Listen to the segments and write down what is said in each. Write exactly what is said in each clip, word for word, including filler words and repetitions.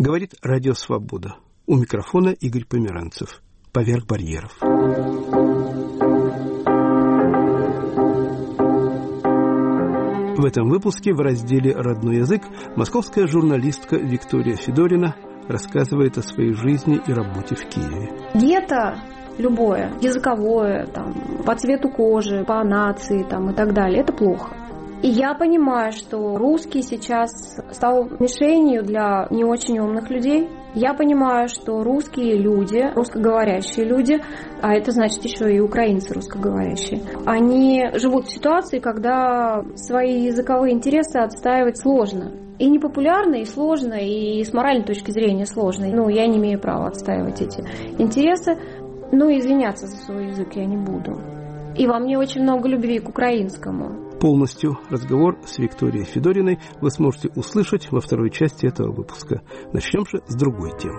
Говорит Радио Свобода. У микрофона Игорь Померанцев. Поверх барьеров. В этом выпуске в разделе «Родной язык» московская журналистка Виктория Федорина рассказывает о своей жизни и работе в Киеве. Гетто любое, языковое, там, по цвету кожи, по нации там, и так далее, это плохо. И я понимаю, что русский сейчас стал мишенью для не очень умных людей. Я понимаю, что русские люди, русскоговорящие люди, а это значит еще и украинцы русскоговорящие, они живут в ситуации, когда свои языковые интересы отстаивать сложно. И непопулярно, и сложно, и с моральной точки зрения сложно. Ну, я не имею права отстаивать эти интересы. Ну, извиняться за свой язык я не буду. И во мне очень много любви к украинскому. Полностью разговор с Викторией Федориной вы сможете услышать во второй части этого выпуска. Начнем же с другой темы.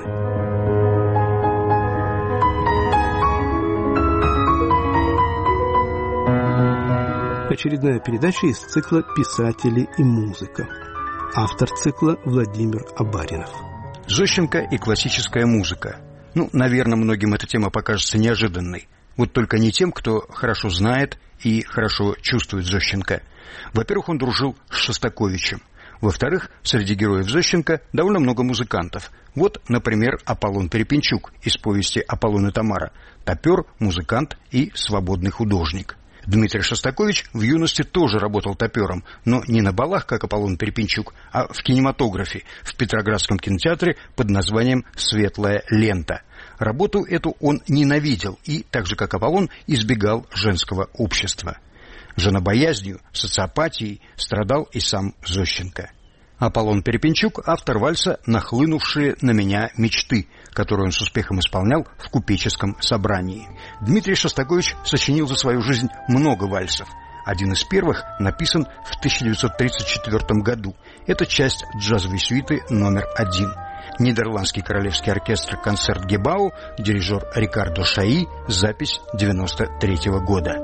Очередная передача из цикла «Писатели и музыка». Автор цикла Владимир Абаринов. Зощенко и классическая музыка. Ну, наверное, многим эта тема покажется неожиданной. Вот только не тем, кто хорошо знает и хорошо чувствует Зощенко. Во-первых, он дружил с Шостаковичем. Во-вторых, среди героев Зощенко довольно много музыкантов. Вот, например, Аполлон Перепинчук из повести «Аполлон и Тамара». Топер, музыкант и свободный художник. Дмитрий Шостакович в юности тоже работал топером, но не на балах, как Аполлон Перепинчук, а в кинематографе, в Петроградском кинотеатре под названием «Светлая лента». Работу эту он ненавидел и, так же как Аполлон, избегал женского общества. Женобоязнью, социопатией страдал и сам Зощенко. Аполлон Перепинчук – автор вальса «Нахлынувшие на меня мечты», которую он с успехом исполнял в купеческом собрании. Дмитрий Шостакович сочинил за свою жизнь много вальсов. Один из первых написан в тысяча девятьсот тридцать четвёртом году. Это часть джазовой сюиты номер один. Нидерландский королевский оркестр «Концерт Гебау», дирижер Рикардо Шаи, запись девяносто третьего года.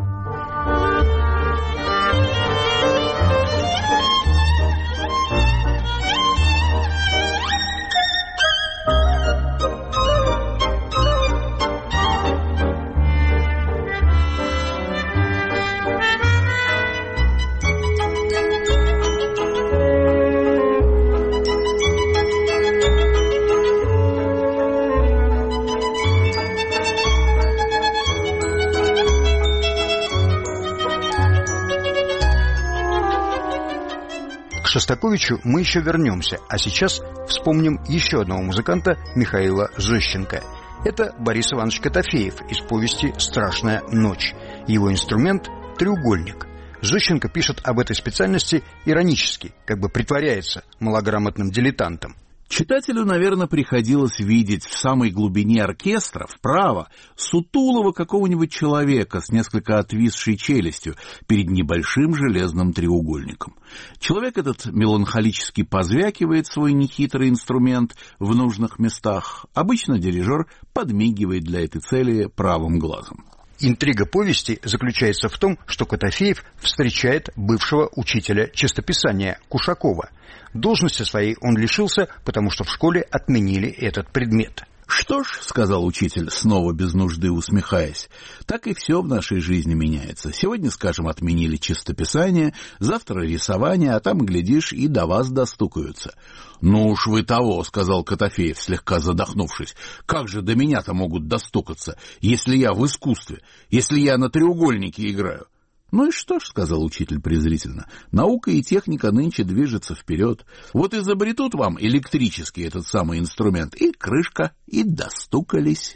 К Шостаковичу мы еще вернемся, а сейчас вспомним еще одного музыканта, Михаила Зощенко. Это Борис Иванович Котофеев из повести «Страшная ночь». Его инструмент – треугольник. Зощенко пишет об этой специальности иронически, как бы притворяется малограмотным дилетантом. Читателю, наверное, приходилось видеть в самой глубине оркестра, вправо, сутулого какого-нибудь человека с несколько отвисшей челюстью перед небольшим железным треугольником. Человек этот меланхолически позвякивает свой нехитрый инструмент в нужных местах. Обычно дирижер подмигивает для этой цели правым глазом. Интрига повести заключается в том, что Котофеев встречает бывшего учителя чистописания Кушакова. Должности своей он лишился, потому что в школе отменили этот предмет. «Что ж, — сказал учитель, снова без нужды усмехаясь, — так и все в нашей жизни меняется. Сегодня, скажем, отменили чистописание, завтра рисование, а там, глядишь, и до вас достукаются». «Ну уж вы того, — сказал Котофеев, слегка задохнувшись, — как же до меня-то могут достукаться, если я в искусстве, если я на треугольнике играю?» «Ну и что ж, — сказал учитель презрительно, — наука и техника нынче движется вперед. Вот изобретут вам электрический этот самый инструмент, и крышка, и достукались».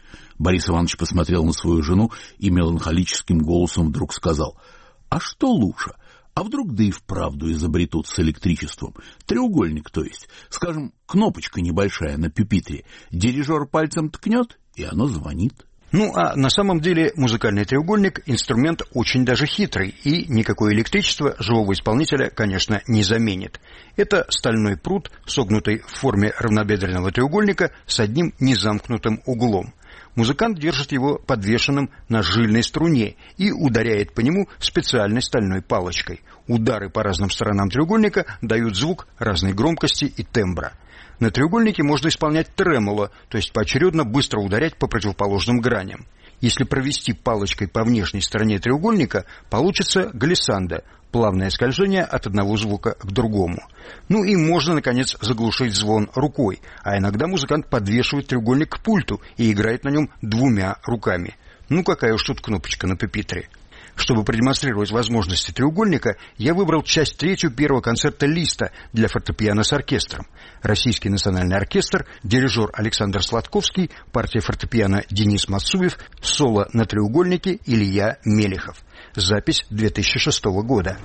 Борис Иванович посмотрел на свою жену и меланхолическим голосом вдруг сказал: «А что лучше? А вдруг да и вправду изобретут с электричеством? Треугольник, то есть. Скажем, кнопочка небольшая на пюпитре. Дирижер пальцем ткнет, и оно звонит». Ну, а на самом деле музыкальный треугольник – инструмент очень даже хитрый, и никакое электричество живого исполнителя, конечно, не заменит. Это стальной прут, согнутый в форме равнобедренного треугольника с одним незамкнутым углом. Музыкант держит его подвешенным на жильной струне и ударяет по нему специальной стальной палочкой. Удары по разным сторонам треугольника дают звук разной громкости и тембра. На треугольнике можно исполнять тремоло, то есть поочередно быстро ударять по противоположным граням. Если провести палочкой по внешней стороне треугольника, получится глиссандо – плавное скольжение от одного звука к другому. Ну и можно, наконец, заглушить звон рукой, а иногда музыкант подвешивает треугольник к пульту и играет на нем двумя руками. Ну какая уж тут кнопочка на пюпитре. Чтобы продемонстрировать возможности треугольника, я выбрал часть третью первого концерта Листа для фортепиано с оркестром. Российский национальный оркестр, дирижер Александр Сладковский, партия фортепиано Денис Мацуев, соло на треугольнике Илья Мелехов. Запись две тысячи шестого года.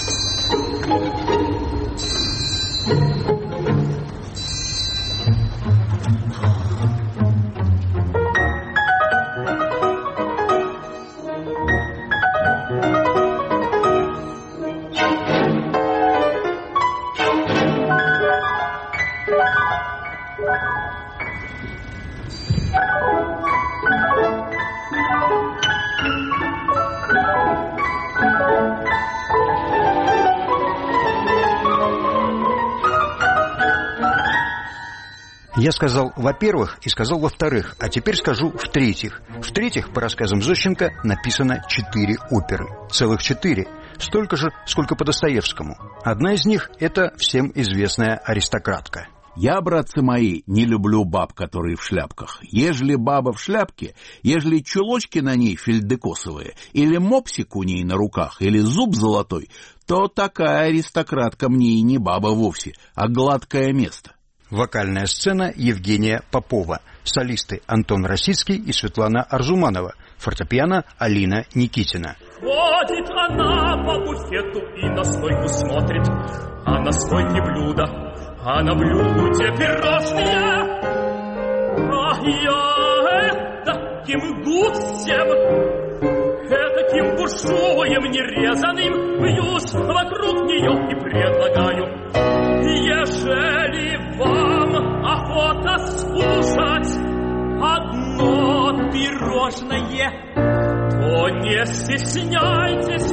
Я сказал «во-первых» и сказал «во-вторых», а теперь скажу «в-третьих». В-третьих, по рассказам Зощенко, написано четыре оперы. Целых четыре. Столько же, сколько по Достоевскому. Одна из них – это всем известная «Аристократка». Я, братцы мои, не люблю баб, которые в шляпках. Ежели баба в шляпке, ежели чулочки на ней фельдекосовые, или мопсик у ней на руках, или зуб золотой, то такая аристократка мне и не баба вовсе, а гладкое место. Вокальная сцена Евгения Попова. Солисты Антон Росицкий и Светлана Арзуманова. Фортепиано Алина Никитина. Ходит она по буфету и на стойку смотрит, а на стойке блюдо, а на блюде пирожные. А я таким гусем, этаким буржуем нерезанным вьюсь вокруг нее и предлагаю: ежели вам охота скушать одно пирожное, то не стесняйтесь,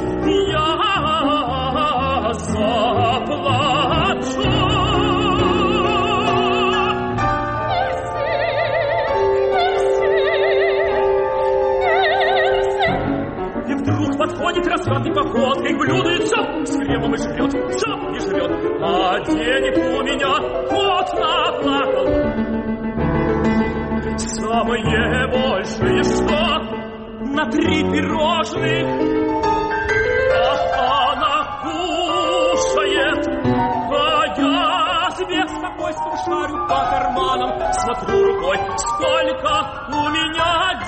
я заплачу. И вдруг подходит развратной походкой к блюду и все с хлебом и жрет, все и жрет, а денег у меня вот наплакал. Самое большее, что на три пирожных, а она кушает, а я себе спокойством шарю по карманам, смотрю рукой, сколько у меня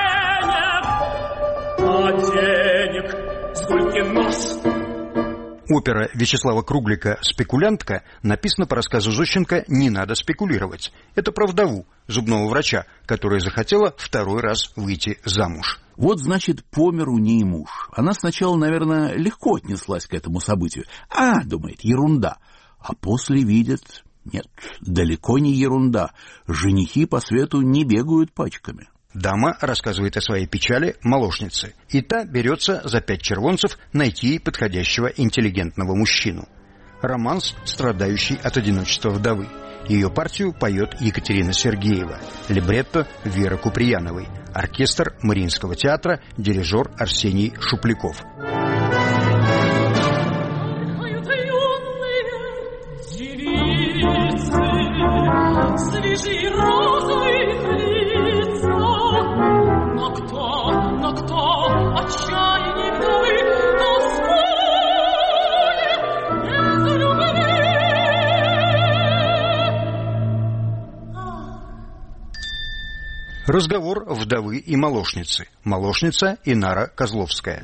денег, а денег сколько нос. Опера Вячеслава Круглика «Спекулянтка» написана по рассказу Зощенко «Не надо спекулировать». Это про вдову, зубного врача, которая захотела второй раз выйти замуж. Вот, значит, помер у ней муж. Она сначала, наверное, легко отнеслась к этому событию. А, думает, ерунда. А после видит, нет, далеко не ерунда. Женихи по свету не бегают пачками. Дама рассказывает о своей печали молочнице, и та берется за пять червонцев найти ей подходящего интеллигентного мужчину. Романс, страдающий от одиночества вдовы. Ее партию поет Екатерина Сергеева, либретто Веры Куприяновой, оркестр Мариинского театра, дирижер Арсений Шупляков. Свежие розовые лица, но кто, но кто отчаяние вдовы тоскует без любви? Разговор вдовы и молочницы. Молочница Инара Козловская.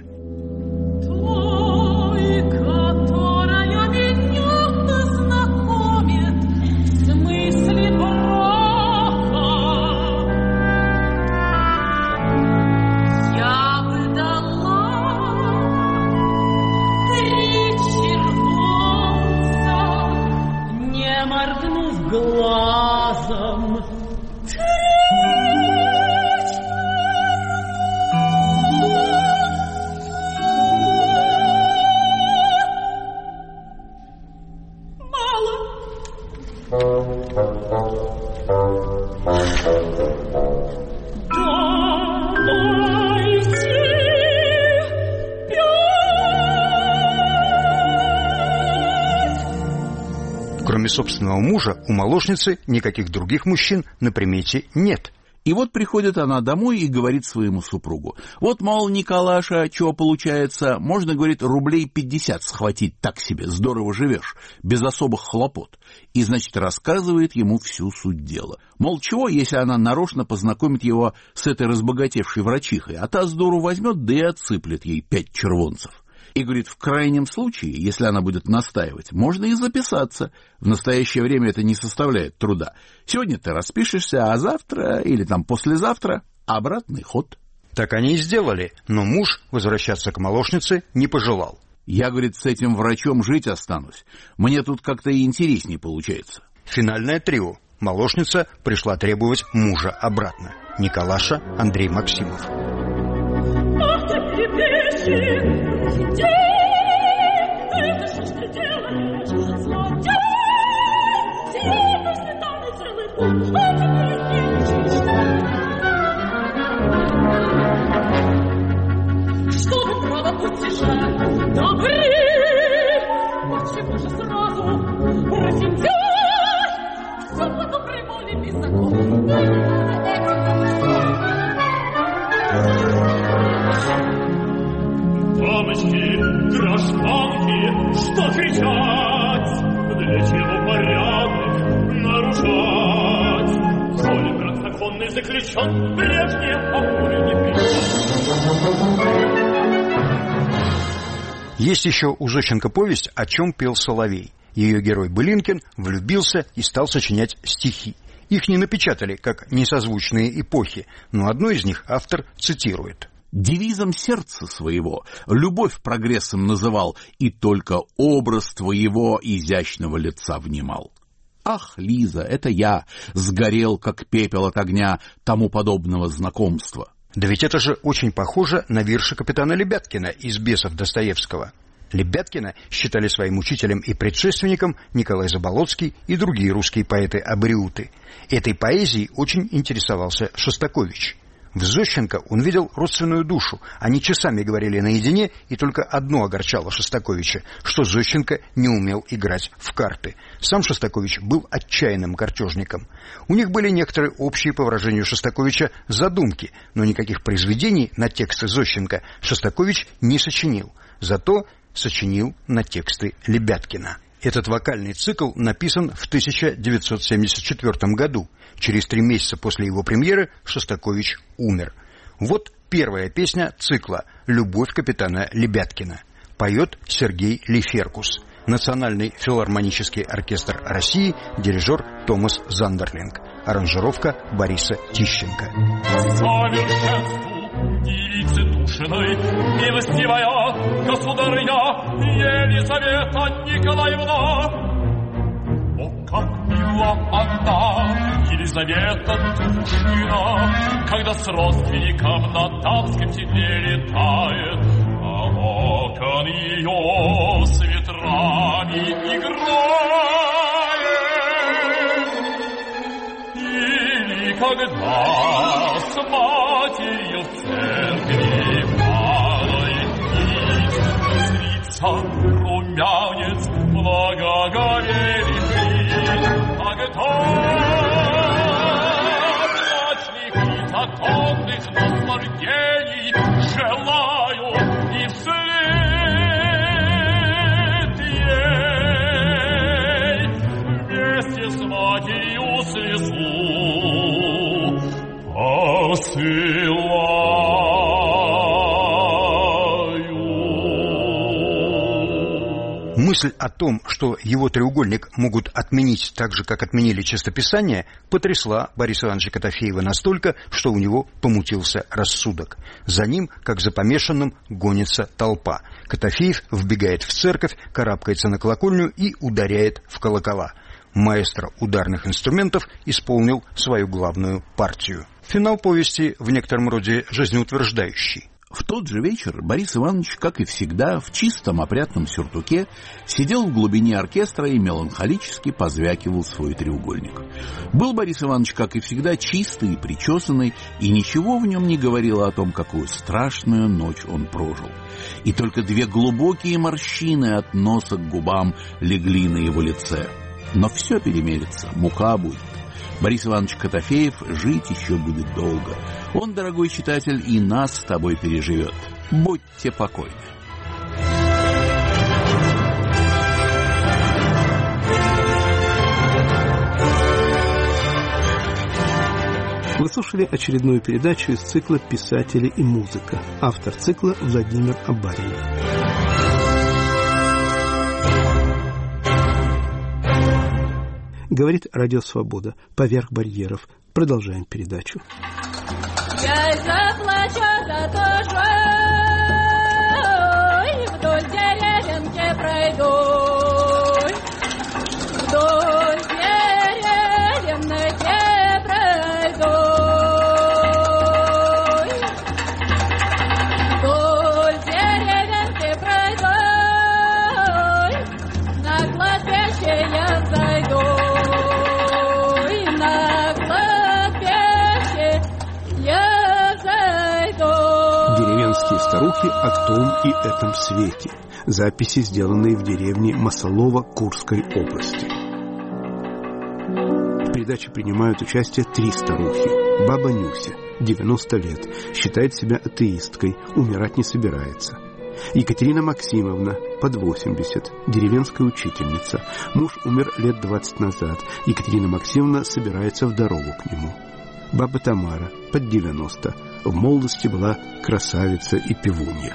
Глазом. Мало. Кроме собственного мужа, у молочницы никаких других мужчин на примете нет. И вот приходит она домой и говорит своему супругу: вот, мол, Николаша, что получается, можно, говорит, рублей пятьдесят схватить так себе, здорово живешь, без особых хлопот. И, значит, рассказывает ему всю суть дела. Мол, чего, если она нарочно познакомит его с этой разбогатевшей врачихой, а та с дуру возьмет, да и отсыплет ей пять червонцев. И, говорит, в крайнем случае, если она будет настаивать, можно и записаться. В настоящее время это не составляет труда. Сегодня ты распишешься, а завтра или там послезавтра обратный ход. Так они и сделали, но муж возвращаться к молочнице не пожелал. Я, говорит, с этим врачом жить останусь. Мне тут как-то и интереснее получается. Финальное трио. Молочница пришла требовать мужа обратно. Николаша, Андрей Максимов. Ах ты, перепиши! День, это что ж ты делаешь? Злодей! Тихо, светлый целый путь, а теперь пишешь. Чтобы право утешать, добры, почему же сразу рассердясь, все по доброй воле без закона? Дамочки, гражданки, что кричать? Для чего порядок нарушать? Коли брак законный заключен, прежние покоя не пишет. Есть еще у Зощенко повесть «О чем пел соловей». Ее герой Былинкин влюбился и стал сочинять стихи. Их не напечатали, как несозвучные эпохи, но одну из них автор цитирует. Девизом сердца своего любовь прогрессом называл, и только образ твоего изящного лица внимал. Ах, Лиза, это я, сгорел, как пепел от огня тому подобного знакомства. Да ведь это же очень похоже на вирши капитана Лебяткина из «Бесов» Достоевского. Лебяткина считали своим учителем и предшественником Николай Заболоцкий и другие русские поэты-абориуты. Этой поэзией очень интересовался Шостакович. В Зощенко он видел родственную душу. Они часами говорили наедине, и только одно огорчало Шостаковича, что Зощенко не умел играть в карты. Сам Шостакович был отчаянным картежником. У них были некоторые общие, по выражению Шостаковича, задумки, но никаких произведений на тексты Зощенко Шостакович не сочинил. Зато сочинил на тексты Лебяткина. Этот вокальный цикл написан в тысяча девятьсот семьдесят четвёртом году. Через три месяца после его премьеры Шостакович умер. Вот первая песня цикла «Любовь капитана Лебяткина». Поет Сергей Лиферкус. Национальный филармонический оркестр России, дирижер Томас Зандерлинг. Аранжировка Бориса Тищенко. Девицы душиной, милостивая государыня Елизавета Николаевна. О, как мила она, Елизавета Душина, когда с родственником на дамском седле летает, а окон ее с ветрами играет. Или когда с матерью в церкви малой зрится румянец благоговейный, а где ночных и законных наслаждений желаю и вслед ей вместе с матерью слезу посылаю. Мысль о том, что его треугольник могут отменить так же, как отменили чистописание, потрясла Бориса Ивановича Котофеева настолько, что у него помутился рассудок. За ним, как за помешанным, гонится толпа. Котофеев вбегает в церковь, карабкается на колокольню и ударяет в колокола. Маэстро ударных инструментов исполнил свою главную партию. Финал повести в некотором роде жизнеутверждающий. В тот же вечер Борис Иванович, как и всегда, в чистом опрятном сюртуке сидел в глубине оркестра и меланхолически позвякивал свой треугольник. Был Борис Иванович, как и всегда, чистый и причесанный, и ничего в нем не говорило о том, какую страшную ночь он прожил. И только две глубокие морщины от носа к губам легли на его лице. Но все перемелется, мука будет. Борис Иванович Котофеев жить еще будет долго. Он, дорогой читатель, и нас с тобой переживет. Будьте покойны. Вы слушали очередную передачу из цикла «Писатели и музыка». Автор цикла Владимир Абаринов. Говорит Радио Свобода. Поверх барьеров. Продолжаем передачу. Я заплачу за то, что вдоль деревенки пройду, вдоль деревенки пройду, вдоль деревенки пройду, на кладбище я зайду. Деревенские старухи о том и этом свете. Записи, сделанные в деревне Масалово Курской области. В передаче принимают участие три старухи. Баба Нюся, девяносто лет, считает себя атеисткой, умирать не собирается. Екатерина Максимовна, под восемьдесят, деревенская учительница. Муж умер лет двадцать назад. Екатерина Максимовна собирается в дорогу к нему. Баба Тамара, под девяносто, в молодости была красавица и певунья.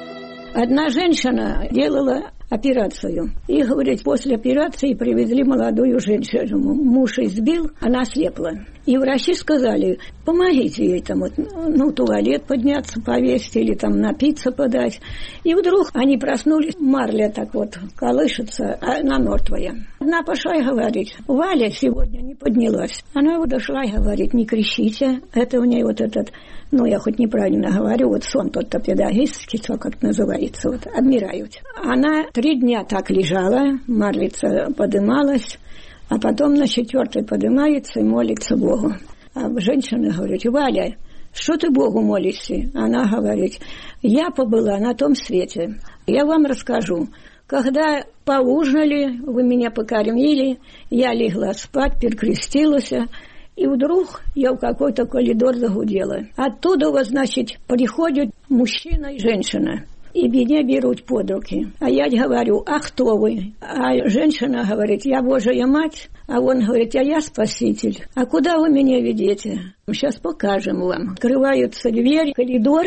Одна женщина делала операцию. И, говорит, после операции привезли молодую женщину. Муж избил, она слепла. И врачи сказали, помогите ей там, вот, ну, туалет подняться, повесить или там напиться подать. И вдруг они проснулись, марля так вот колышется, а она мертвая. Одна пошла и говорит, Валя сегодня не поднялась. Она вот дошла и говорит, не кричите, это у нее вот этот, ну, я хоть неправильно говорю, вот сон тот-то педагогический, как называется, вот, обмирают. Она три дня так лежала, марлица подымалась, а потом на четвертый поднимается и молится Богу. А женщина говорит, Валя, что ты Богу молишься? Она говорит, я побыла на том свете, я вам расскажу. Когда поужинали, вы меня покормили, я легла спать, перекрестилась, и вдруг я в какой-то коридор загудела. Оттуда, вот, значит, приходят мужчина и женщина. И меня берут под руки. А я говорю, а кто вы? А женщина говорит, я Божья мать. А он говорит, а я спаситель. А куда вы меня ведете? Сейчас покажем вам. Открываются двери, коридор,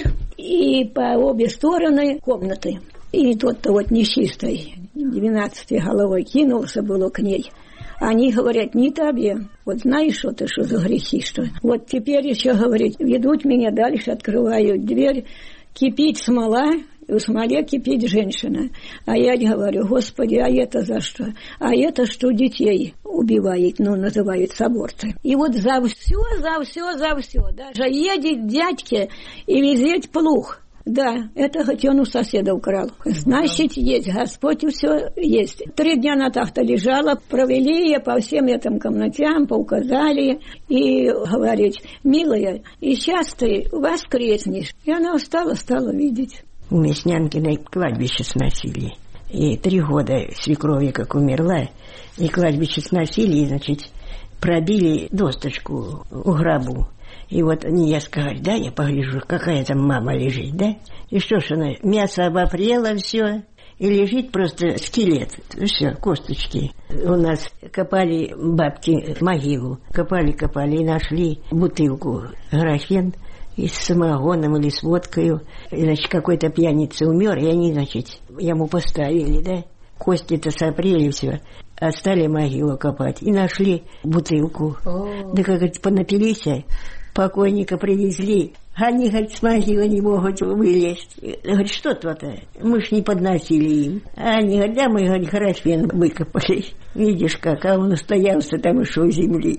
и по обе стороны комнаты. И тот-то вот нечистый, двенадцатой головой кинулся было к ней. Они говорят, не тебе. Вот знаешь, что ты, что за грехи, что? Вот теперь еще, говорит, ведут меня дальше, открывают дверь, кипит смола, и в смоле кипит женщина. А я говорю, Господи, а это за что? А это что детей убивает, ну, называется аборты. И вот за все, за все, за все. Даже едет дядьке и везет плуг. Да, это хоть он у соседа украл. Значит, есть, Господь все есть. Три дня она так-то лежала, провели ее по всем этим комнатам, поуказали, и говорить, милая, и сейчас ты воскреснешь. И она устала, стала видеть. У Мяснянкиной кладбище сносили. И три года свекрови как умерла, и кладбище сносили, и, значит, пробили досточку у гробу. И вот они, я сказала, да, я погляжу, какая там мама лежит, да? И что ж она, мясо обопрело все, и лежит просто скелет, все, косточки. У нас копали бабки могилу, копали-копали и нашли бутылку графен и с самогоном или с водкой. И, значит, какой-то пьяница умер, и они, значит, ему поставили, да? Кости-то сопрели все. А стали могилу копать. И нашли бутылку. О. Да как говорит, понапились, покойника привезли. Они, говорит, с могилы не могут вылезть. Говорит, что то-то? Мы ж не подносили им. А они говорят, да, мы, говорит, графен выкопали. Видишь как, а он устоялся там еще у земли.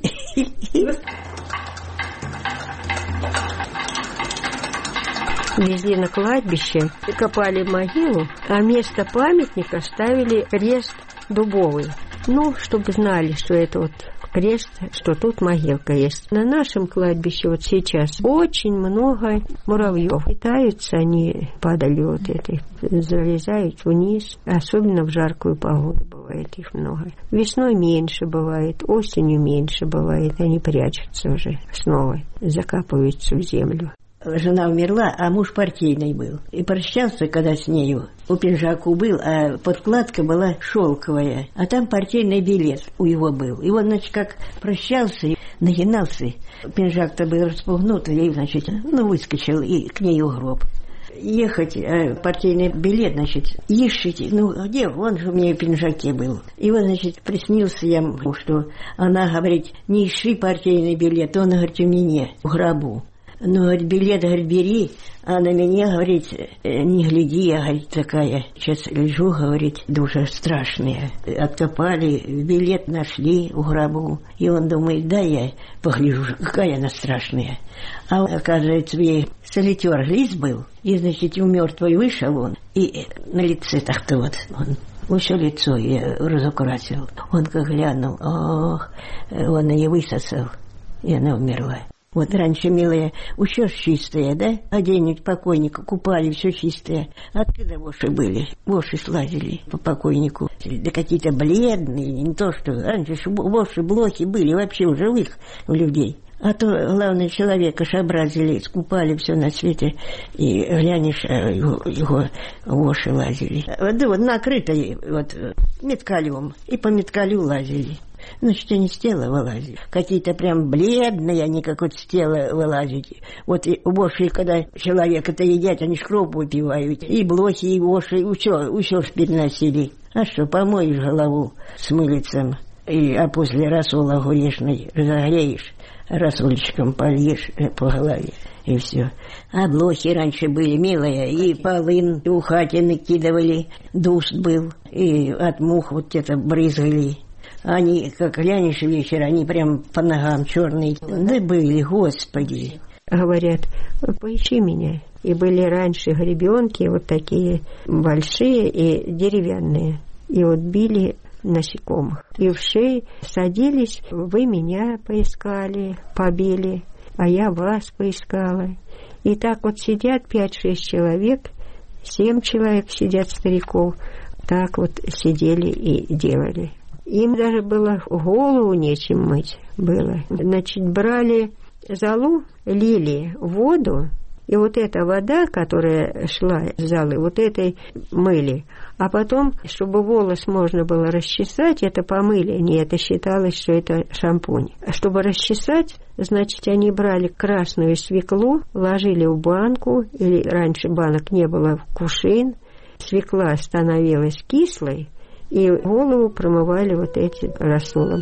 Везли на кладбище, копали могилу, а вместо памятника ставили крест дубовый. Ну, чтобы знали, что это вот крест, что тут могилка есть. На нашем кладбище вот сейчас очень много муравьев. Питаются они падали вот этой, залезают вниз. Особенно в жаркую погоду бывает их много. Весной меньше бывает, осенью меньше бывает. Они прячутся уже снова, закапываются в землю. Жена умерла, а муж партийный был. И прощался, когда с нею. У пинжаку был, а подкладка была шелковая. А там партийный билет у его был. И он, значит, как прощался, нагинался. Пинжак-то был распугнут, и, значит, ну, выскочил и к ней в гроб. Ехать, а партийный билет, значит, ищите. Ну, где? Он же у меня в пинжаке был. И вот, значит, приснился я, что она говорит, не ищи партийный билет, он, говорит, у меня в гробу. Ну, говорит, билет, говорит, бери, а на меня, говорит, не гляди, я, говорит, такая. Сейчас лежу, говорит, душа страшная. Откопали, билет нашли в гробу. И он думает, да, я погляжу, какая она страшная. А оказывается, ей солитер лист был, и, значит, у мертвой вышел он, и на лице так-то вот он. Все лицо я разукрасил. Он как глянул, ох, он ее высосал, и она умерла. Вот раньше, милая, все чистое, да? А где-нибудь покойника купали, все чистое. Откуда воши были? Воши слазили по покойнику. Да какие-то бледные, не то что. Раньше воши, блохи были вообще у живых у людей. А то, главное, человека шабразили, скупали все на свете, и глянешь, его, его воши лазили. Да вот накрытой вот меткалем, и по меткалю лазили. Значит, они с тела вылазили. Какие-то прям бледные, они как вот с тела вылазят. Вот и воши, когда человека-то едят, они ж кровь выпивают. И блохи, и воши, все, все переносили. А что, помоешь голову с мылицем, и, а после рассола огурешной разогреешь, рассольчиком польешь по голове, и все. А блохи раньше были, милые, и полын у хати накидывали, дуст был, и от мух вот это брызгали. Они, как глянешь вечер, они прям по ногам черные. Да были, Господи. Говорят, поищи меня. И были раньше гребенки вот такие большие и деревянные. И вот били насекомых. И в шеи садились, вы меня поискали, побили, а я вас поискала. И так вот сидят пять-шесть человек, семь человек сидят стариков, так вот сидели и делали. Им даже было голову нечем мыть было. Значит, брали золу, лили в воду, и вот эта вода, которая шла с золы, вот этой мыли. А потом, чтобы волос можно было расчесать, это помыли. Не, это считалось, что это шампунь. А чтобы расчесать, значит, они брали красную свеклу, ложили в банку, или раньше банок не было, в кувшин. Свекла становилась кислой, и голову промывали вот этим рассолом.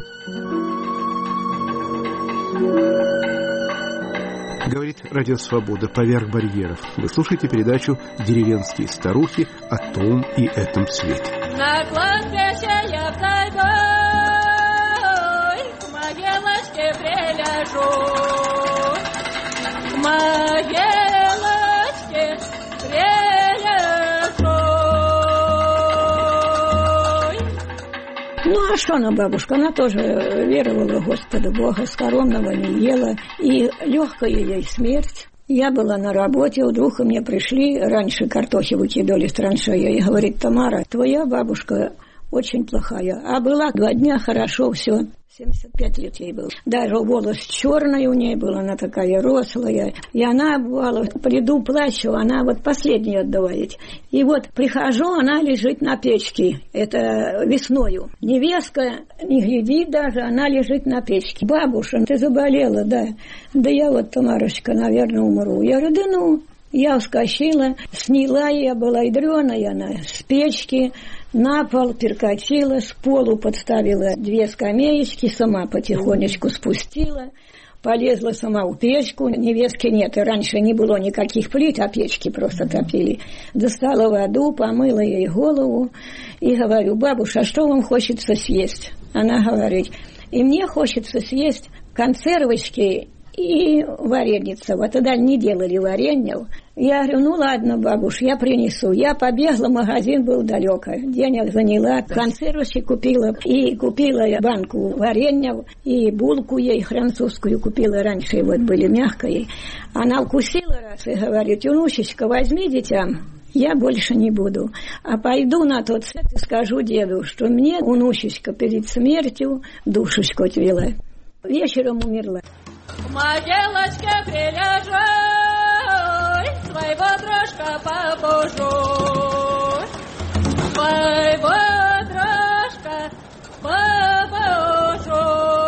Говорит Радио Свобода поверх барьеров. Вы слушаете передачу «Деревенские старухи» о том и этом свете. На кладбище я взойду, к могилочке приляжу, к могилочке приляжу. Ну, а что она, бабушка? Она тоже веровала в Господа Бога, скоромного не ела, и легкая ей смерть. Я была на работе, вдруг мне пришли, раньше картохи выкидывали с траншея, и говорит, Тамара, твоя бабушка очень плохая, а была два дня хорошо, все. семьдесят пять лет ей было. Даже волос черный у ней был, она такая рослая. И она, бывала, приду, плачу, она вот последняя отдавает. И вот прихожу, она лежит на печке, это весною. Невестка не глядит даже, она лежит на печке. Бабуша, ты заболела, да? Да я вот, Тамарочка, наверное, умру. Я говорю, да ну... Я вскочила, сняла, я была ядреная, она с печки, на пол перекатила, с полу подставила две скамеечки, сама потихонечку спустила, полезла сама в печку, невестки нет, и раньше не было никаких плит, а печки просто топили. Достала воду, помыла ей голову и говорю, бабуша, а что вам хочется съесть? Она говорит, и мне хочется съесть консервочки и вареница. Вот тогда не делали варенье. Я говорю, ну ладно, бабуш, я принесу. Я побегла, магазин был далеко. Денег заняла, консервы купила. И купила я банку варенья, и булку ей французскую купила раньше, вот были мягкие. Она укусила раз и говорит, Юнусечка, возьми дитя, я больше не буду. А пойду на тот свет и скажу деду, что мне Унусечка перед смертью душечку отвела. Вечером умерла. Моделочка, приляжай, своего дрожка побожу, своего дрожка побожу.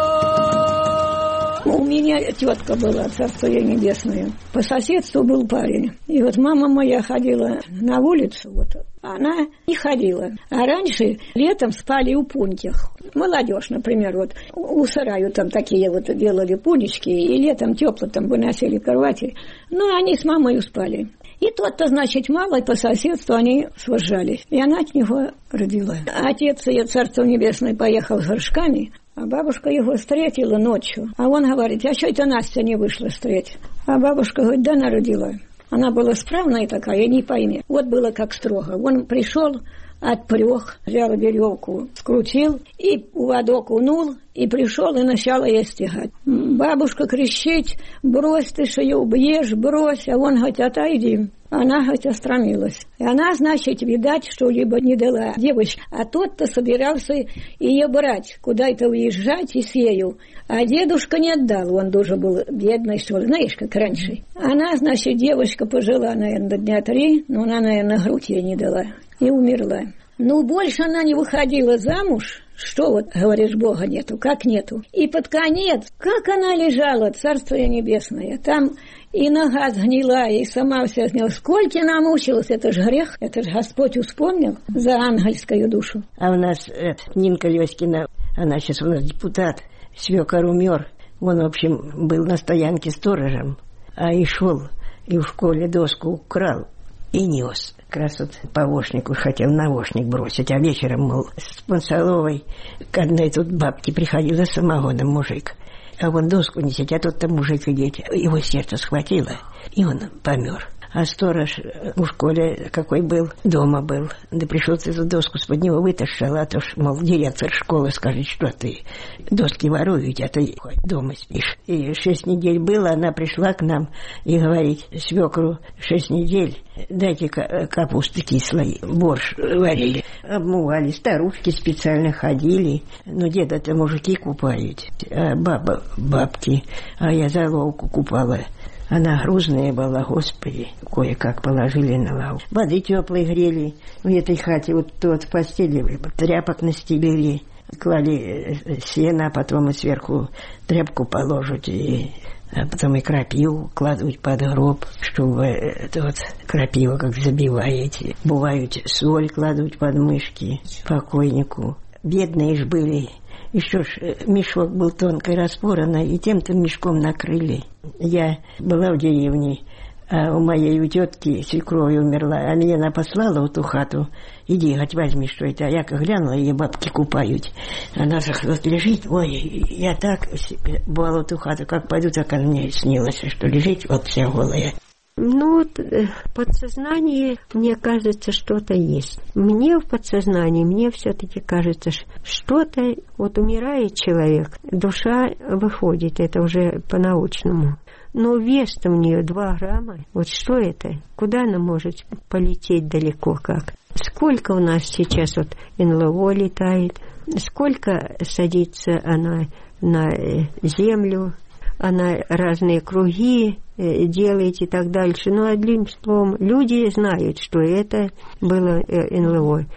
У меня тетка была, царство ей небесное. По соседству был парень. И вот мама моя ходила на улицу, вот она не ходила. А раньше летом спали у пуньках. Молодежь, например, вот у сараю там такие вот делали пунечки, и летом тепло там выносили кровати. Ну, они с мамой спали. И тот-то, значит, малый по соседству они свожались. И она от него родила. Отец ее, царство небесное, поехал с горшками, а бабушка его встретила ночью. А он говорит, а что это Настя не вышла встретить? А бабушка говорит, да она родила. Она была справная такая, не пойми. Вот было как строго. Он пришел, отпрёг, взял веревку, скрутил и у водок унул, и пришел и начал ей стягать. Бабушка кричит, брось ты, что ее убьешь, брось. А он говорит, отойди. Она, говорит, остромилась. И она, значит, видать, что-либо не дала девочке. А тот-то собирался ее брать, куда-то уезжать и с ею. А дедушка не отдал, он тоже был бедный, что ли, знаешь, как раньше. Она, значит, девочка пожила, наверное, дня три, но она, наверное, грудь ей не дала. И умерла. Ну, больше она не выходила замуж. Что вот, говоришь, Бога нету, как нету. И под конец, как она лежала, царство небесное, там и нога сгнила, и сама вся сгнила. Сколько она мучилась, это ж грех, это ж Господь вспомнил за ангельскую душу. А у нас это, Нинка Лёськина, она сейчас у нас депутат, свекор умер. Он, в общем, был на стоянке сторожем, а и шел, и в школе доску украл. И нес. Как раз вот повошнику хотел навошник бросить, а вечером, мол, с Пансаловой к одной тут бабке приходила с самогоном мужик. А он доску несет, а тот-то мужик идет. Его сердце схватило, и он помер. А сторож в школе какой был, дома был. Да пришел эту доску, с-под него вытащил, а то ж, мол, директор школы скажет, что ты доски воруете, а ты хоть дома спишь. И шесть недель было, она пришла к нам и говорит, свекру, шесть недель, дайте капусты кислой, борщ варили. Обмывали, старушки специально ходили, но деда-то мужики купают, а баба бабки, а я заловку купала. Она грузная была, Господи, кое-как положили на лаву. Воды теплые грели в этой хате, вот тут в постели тряпок настелили, клали сено, а потом и сверху тряпку положить, и, а потом и крапиву кладут под гроб, чтобы это вот крапива как забиваете. Бывают соль кладут под мышки покойнику. Бедные ж были. И что ж, мешок был тонкой распоранный, и тем-то мешком накрыли. Я была в деревне, а у моей у тетки свекровь умерла, а меня она послала в ту хату. Иди, хоть возьми, что это. А я как глянула, ее бабки купают. Она же вот лежит, ой, я так была в ту хату, как пойду, так она мне снилась, что лежит вот вся голая. Ну, в подсознании, мне кажется, что-то есть. Мне в подсознании, мне все-таки кажется, что-то, вот умирает человек, душа выходит, это уже по-научному. Но вес-то у нее два грамма. Вот что это? Куда она может полететь далеко как? Сколько у нас сейчас вот эн эл о летает, сколько садится она на землю, она разные круги делает и так дальше. Но одним словом, люди знают, что это было эн эл о.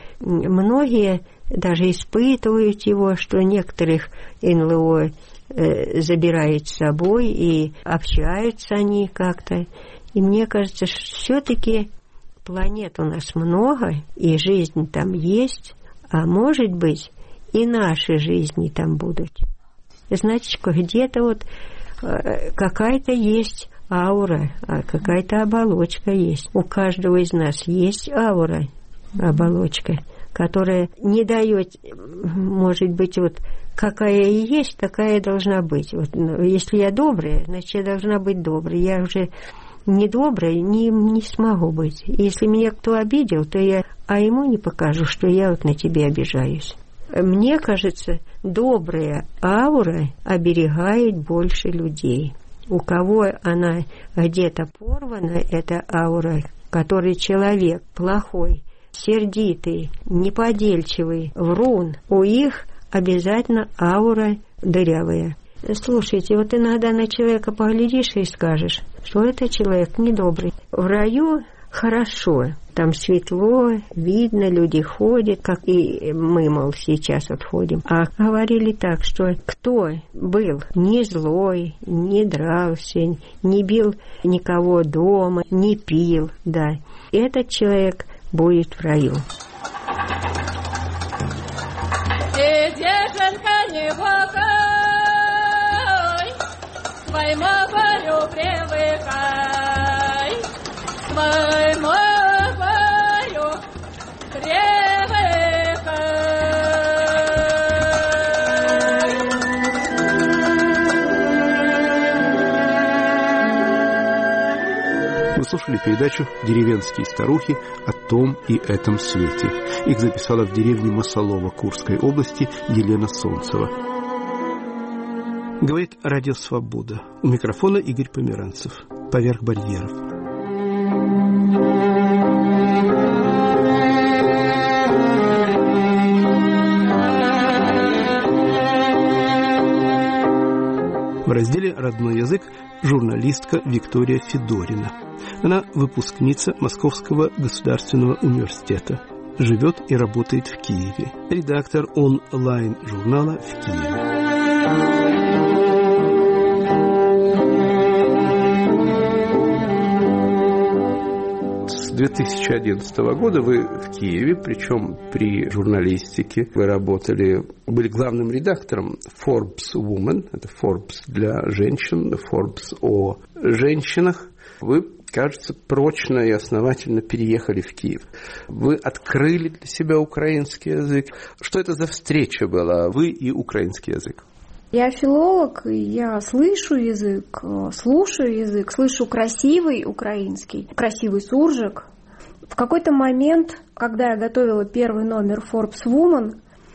Многие даже испытывают его, что некоторых эн эл о забирают с собой и общаются они как-то. И мне кажется, что все-таки планет у нас много, и жизнь там есть, а может быть и наши жизни там будут. Значит, где-то вот какая-то есть аура, а какая-то оболочка есть. У каждого из нас есть аура, оболочка, которая не дает, может быть, вот какая я есть, такая я должна быть. Вот, если я добрая, значит, я должна быть доброй. Я уже не добрая, не, не смогу быть. Если меня кто обидел, то я а ему не покажу, что я вот на тебе обижаюсь. Мне кажется, добрая аура оберегает больше людей. У кого она где-то порвана, эта аура, который человек плохой, сердитый, неподельчивый, врун, у их обязательно аура дырявая. Слушайте, вот иногда на человека поглядишь и скажешь, что это человек недобрый. В раю хорошо, там светло, видно, люди ходят, как и мы, мол, сейчас вот ходим. А говорили так, что кто был не злой, не дрался, не бил никого дома, не пил, да, этот человек будет в раю. Ты, девчонка, не волкай, к своему горю привыкай, к своему горю привыкай. Вы слушали передачу «Деревенские старухи» о том и этом свете. Их записала в деревне Масалово Курской области Елена Солнцева. Говорит Радио Свобода. У микрофона Игорь Померанцев. Поверх барьеров. В разделе «Родной язык» журналистка Виктория Федорина. Она выпускница Московского государственного университета. Живет и работает в Киеве. Редактор онлайн-журнала в Киеве. С две тысячи одиннадцатого года вы в Киеве, причем при журналистике. Вы работали, были главным редактором Forbes Woman, это Forbes для женщин, Forbes о женщинах. Вы, кажется, прочно и основательно переехали в Киев. Вы открыли для себя украинский язык. Что это за встреча была, вы и украинский язык? Я филолог, я слышу язык, слушаю язык, слышу красивый украинский, красивый суржик. В какой-то момент, когда я готовила первый номер Forbes Woman,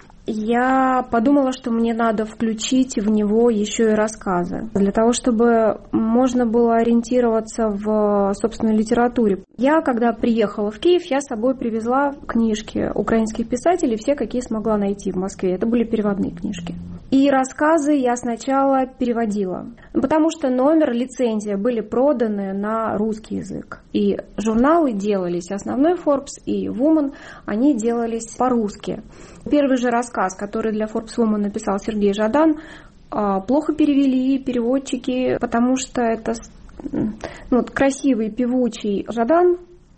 я подумала, что мне надо включить в него еще и рассказы, для того, чтобы можно было ориентироваться в собственной литературе. Я, когда приехала в Киев, я с собой привезла книжки украинских писателей, все, какие смогла найти в Москве. Это были переводные книжки. И рассказы я сначала переводила, потому что номер, лицензия были проданы на русский язык. И журналы делались, основной Forbes и Woman, они делались по-русски. Первый же рассказ, который для Forbes Woman написал Сергей Жадан, плохо перевели переводчики, потому что это ну, вот, красивый, певучий Жадан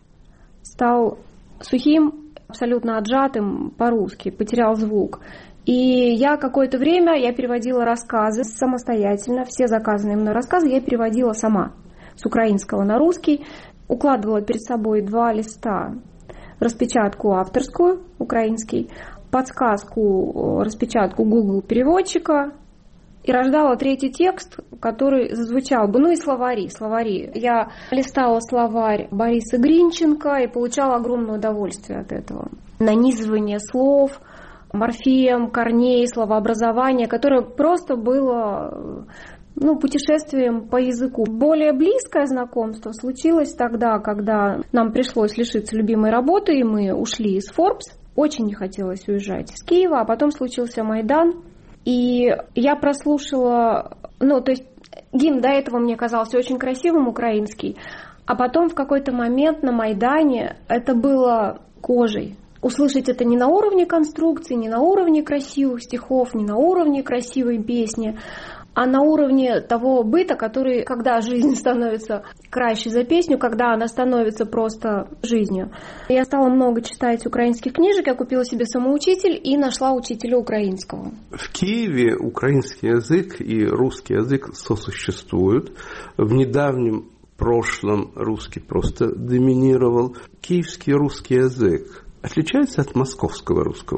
стал сухим, абсолютно отжатым по-русски, потерял звук. И я какое-то время я переводила рассказы самостоятельно, все заказанные мной рассказы я переводила сама с украинского на русский, укладывала перед собой два листа, распечатку авторскую, украинский, подсказку, распечатку Google переводчика и рождала третий текст, который зазвучал бы, ну и словари, словари. Я листала словарь Бориса Гринченко и получала огромное удовольствие от этого. Нанизывание слов, морфем, корней, словообразование, которое просто было ну, путешествием по языку. Более близкое знакомство случилось тогда, когда нам пришлось лишиться любимой работы, и мы ушли из Forbes. Очень не хотелось уезжать из Киева, а потом случился Майдан, и я прослушала, ну, то есть гимн до этого мне казался очень красивым, украинский, а потом в какой-то момент на Майдане это было кожей. Услышать это не на уровне конструкции, не на уровне красивых стихов, не на уровне красивой песни, а на уровне того быта, который, когда жизнь становится краще за песню, когда она становится просто жизнью. Я стала много читать украинских книжек, я купила себе самоучитель и нашла учителя украинского. В Киеве украинский язык и русский язык сосуществуют. В недавнем прошлом русский просто доминировал. Киевский русский язык отличается от московского русского?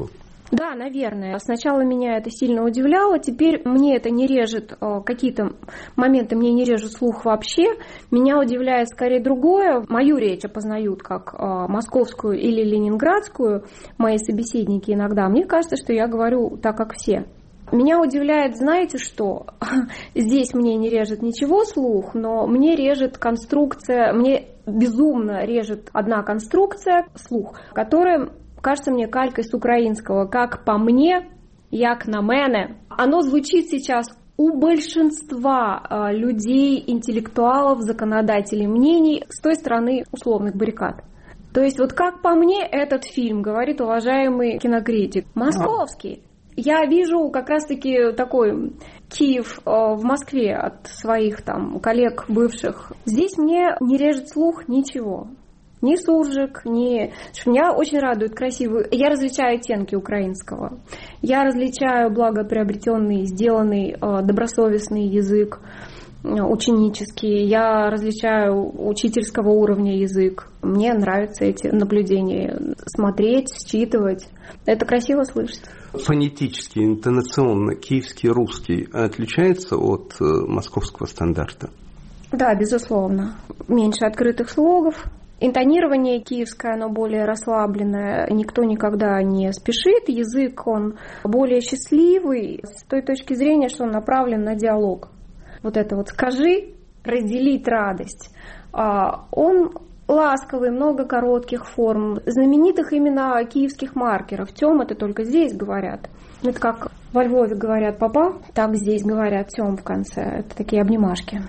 Да, наверное. Сначала меня это сильно удивляло, теперь мне это не режет, какие-то моменты мне не режут слух вообще. Меня удивляет скорее другое. Мою речь опознают как московскую или ленинградскую, мои собеседники иногда. Мне кажется, что я говорю так, как все. Меня удивляет, знаете что? Здесь мне не режет ничего слух, но мне режет конструкция, мне безумно режет одна конструкция слух, которая кажется мне калькой с украинского. Как по мне, як на мене. Оно звучит сейчас у большинства людей, интеллектуалов, законодателей мнений с той стороны условных баррикад. То есть вот как по мне этот фильм, говорит уважаемый кинокритик, московский. Я вижу как раз-таки такой Киев в Москве от своих там коллег бывших. Здесь мне не режет слух ничего. Ни суржик, ни... Меня очень радует красивый... Я различаю оттенки украинского. Я различаю благоприобретенный, сделанный, добросовестный язык, ученический. Я различаю учительского уровня язык. Мне нравятся эти наблюдения. Смотреть, считывать. Это красиво слышать. Фонетически, интонационно киевский русский отличается от московского стандарта? Да, безусловно. Меньше открытых слогов. Интонирование киевское, оно более расслабленное, никто никогда не спешит. Язык, он более счастливый с той точки зрения, что он направлен на диалог. Вот это вот «скажи, разделить радость». Он ласковый, много коротких форм, знаменитых именно киевских маркеров. Тём это только здесь говорят. Это как во Львове говорят «папа», так здесь говорят «тём» в конце. Это такие обнимашки.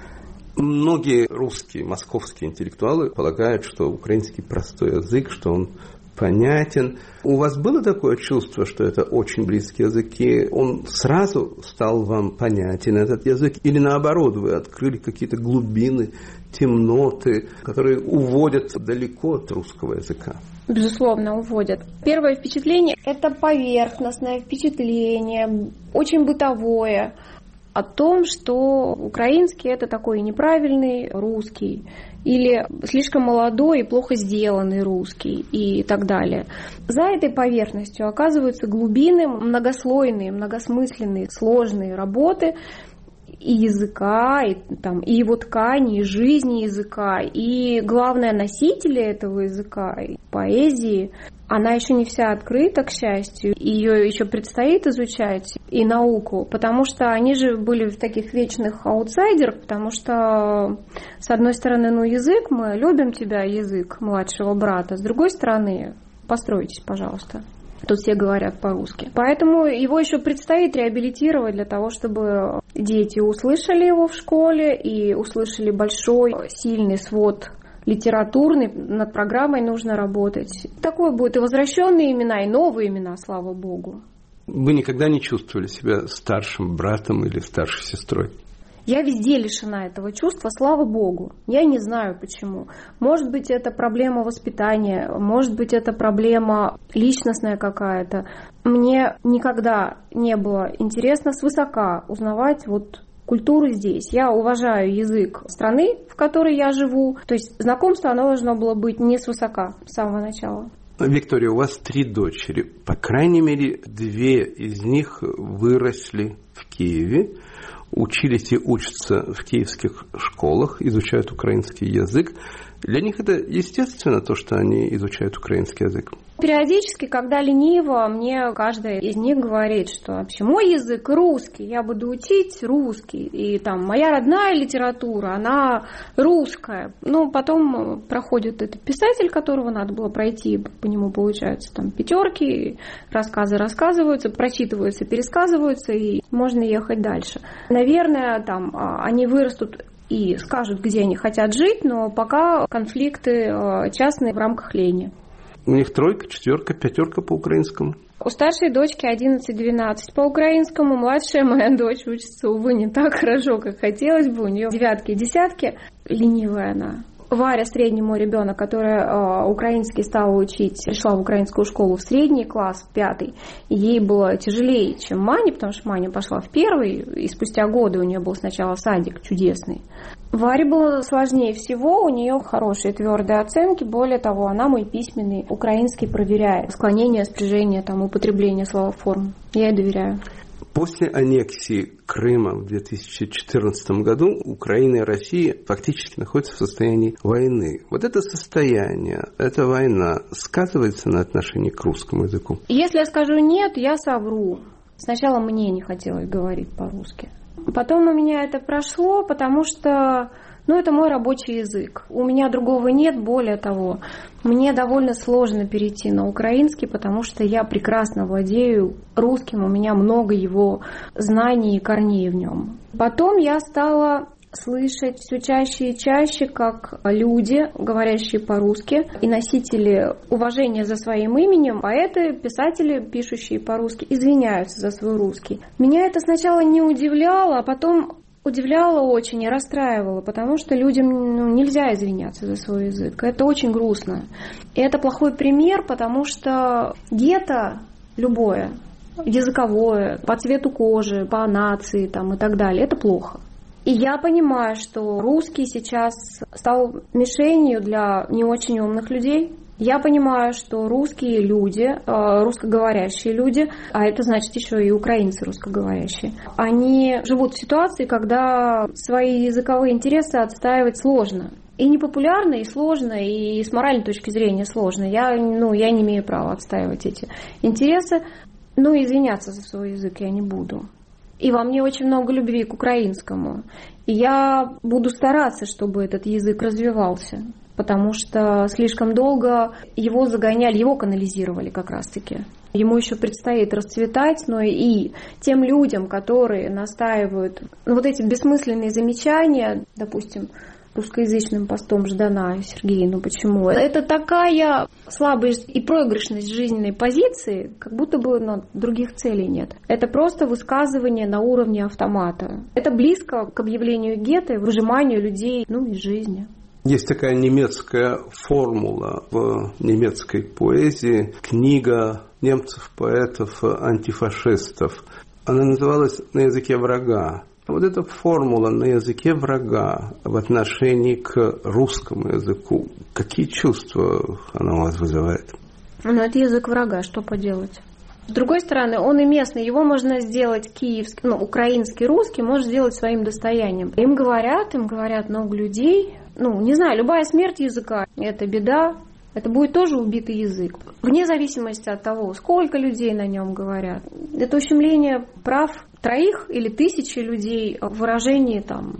Многие русские, московские интеллектуалы полагают, что украинский простой язык, что он понятен. У вас было такое чувство, что это очень близкие языки? Он сразу стал вам понятен, этот язык? Или наоборот, вы открыли какие-то глубины, темноты, которые уводят далеко от русского языка? Безусловно, уводят. Первое впечатление – это поверхностное впечатление, очень бытовое, о том, что украинский – это такой неправильный русский, или слишком молодой и плохо сделанный русский, и так далее. За этой поверхностью оказываются глубины, многослойные, многосмысленные, сложные работы и языка, и, там, и его ткани, и жизни языка, и, главное, носители этого языка, и поэзии. Она еще не вся открыта, к счастью, ее еще предстоит изучать, и науку, потому что они же были в таких вечных аутсайдерах, потому что, с одной стороны, ну, язык, мы любим тебя, язык младшего брата, с другой стороны, постройтесь, пожалуйста. Тут все говорят по-русски. Поэтому его еще предстоит реабилитировать для того, чтобы дети услышали его в школе и услышали большой, сильный свод литературный, над программой нужно работать. Такое будет и возвращенные имена, и новые имена, слава богу. Вы никогда не чувствовали себя старшим братом или старшей сестрой? Я везде лишена этого чувства, слава богу. Я не знаю почему. Может быть, это проблема воспитания, может быть, это проблема личностная какая-то. Мне никогда не было интересно свысока узнавать вот культуру здесь. Я уважаю язык страны, в которой я живу. То есть знакомство, оно должно было быть не свысока с самого начала. Виктория, у вас три дочери. По крайней мере, две из них выросли в Киеве, учились и учатся в киевских школах, изучают украинский язык. Для них это естественно, то, что они изучают украинский язык? Периодически, когда лениво, мне каждая из них говорит, что вообще мой язык русский, я буду учить русский, и там моя родная литература, она русская. Ну, потом проходит этот писатель, которого надо было пройти, по нему получаются там пятерки, рассказы рассказываются, прочитываются, пересказываются, и можно ехать дальше. Наверное, там они вырастут и скажут, где они хотят жить, но пока конфликты частные в рамках лени. У них тройка, четверка, пятерка по украинскому? У старшей дочки одиннадцать-двенадцать по украинскому, младшая моя дочь учится, увы, не так хорошо, как хотелось бы, у нее девятки и десятки, ленивая она. Варя, средний мой ребенок, которая э, украинский стала учить, пришла в украинскую школу в средний класс, в пятый, ей было тяжелее, чем Мане, потому что Маня пошла в первый, и спустя годы у нее был сначала садик чудесный. Варе было сложнее всего, у нее хорошие твердые оценки, более того, она мой письменный украинский проверяет, склонение, спряжение, там, употребление словоформ. Я ей доверяю. После аннексии Крыма в две тысячи четырнадцатом году Украина и Россия фактически находятся в состоянии войны. Вот это состояние, эта война сказывается на отношении к русскому языку? Если я скажу нет, я совру. Сначала мне не хотелось говорить по-русски. Потом у меня это прошло, потому что, ну, это мой рабочий язык. У меня другого нет, более того, мне довольно сложно перейти на украинский, потому что я прекрасно владею русским, у меня много его знаний и корней в нем. Потом я стала слышать все чаще и чаще, как люди, говорящие по-русски, и носители уважения за своим именем, поэты, писатели, пишущие по-русски, извиняются за свой русский. Меня это сначала не удивляло, а потом удивляло очень и расстраивало, потому что людям, ну, нельзя извиняться за свой язык. Это очень грустно. И это плохой пример, потому что гетто любое, языковое, по цвету кожи, по нации там, и так далее, это плохо. И я понимаю, что русский сейчас стал мишенью для не очень умных людей. Я понимаю, что русские люди, русскоговорящие люди, а это значит еще и украинцы русскоговорящие, они живут в ситуации, когда свои языковые интересы отстаивать сложно. И непопулярно, и сложно, и с моральной точки зрения сложно. Я, ну, я не имею права отстаивать эти интересы, но извиняться за свой язык я не буду. И во мне очень много любви к украинскому. И я буду стараться, чтобы этот язык развивался, потому что слишком долго его загоняли, его канализировали как раз-таки. Ему еще предстоит расцветать, но и тем людям, которые настаивают, ну, вот эти бессмысленные замечания, допустим, русскоязычным постом Ждана Сергея, ну почему? Это такая слабость и проигрышность жизненной позиции, как будто бы, ну, других целей нет. Это просто высказывание на уровне автомата. Это близко к объявлению гетто, выжиманию людей, ну, из жизни. Есть такая немецкая формула в немецкой поэзии, книга немцев-поэтов, антифашистов. Она называлась «На языке врага». Вот эта формула на языке врага в отношении к русскому языку, какие чувства она у вас вызывает? Ну, это язык врага, что поделать? С другой стороны, он и местный, его можно сделать киевский, ну, украинский, русский, можно сделать своим достоянием. Им говорят, им говорят много людей, ну, не знаю, любая смерть языка – это беда. Это будет тоже убитый язык. Вне зависимости от того, сколько людей на нем говорят. Это ущемление прав троих или тысячи людей в выражении там,